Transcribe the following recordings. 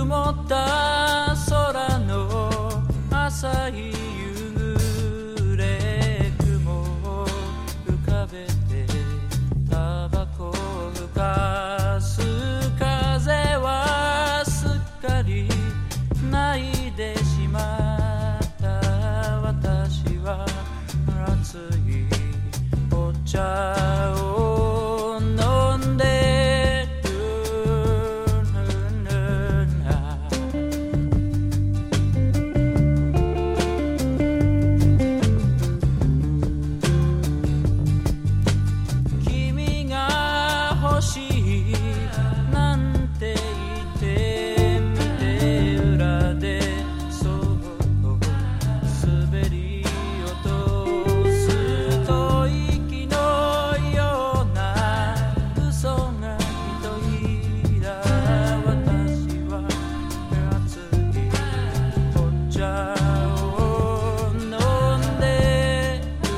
曇った空の浅い夕暮れ雲を浮かべてタバコをふかす風はすっかり泣いてしまった私は熱いお茶を飲んでる君が欲しいなんて言ってみて裏でそっと滑り落とす吐息のような嘘がひどいだ私は熱いお茶を飲んでる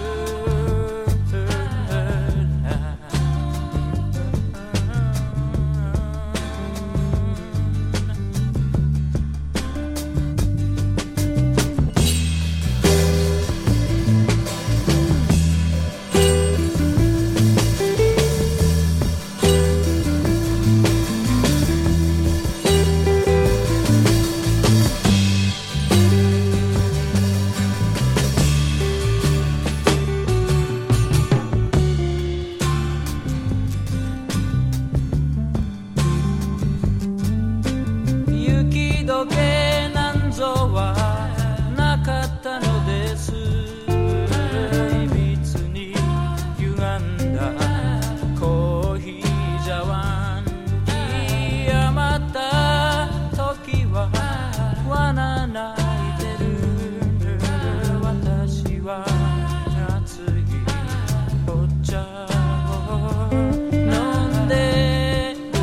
雪解けなんぞはなかったのですいびつに歪んだコーヒー茶碗に余った時は罠泣いてる私は熱いお茶を飲んでる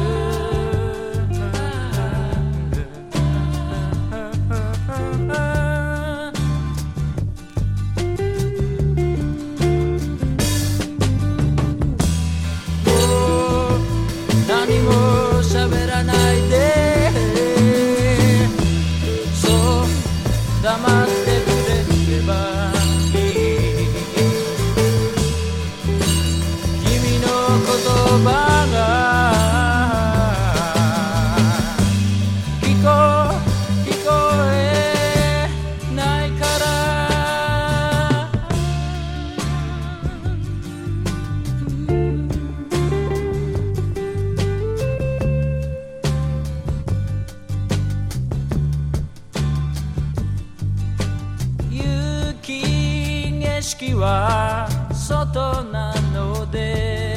何も喋らないでそう黙ってくれればいい君の言葉が聞こえないから雪景色は外なので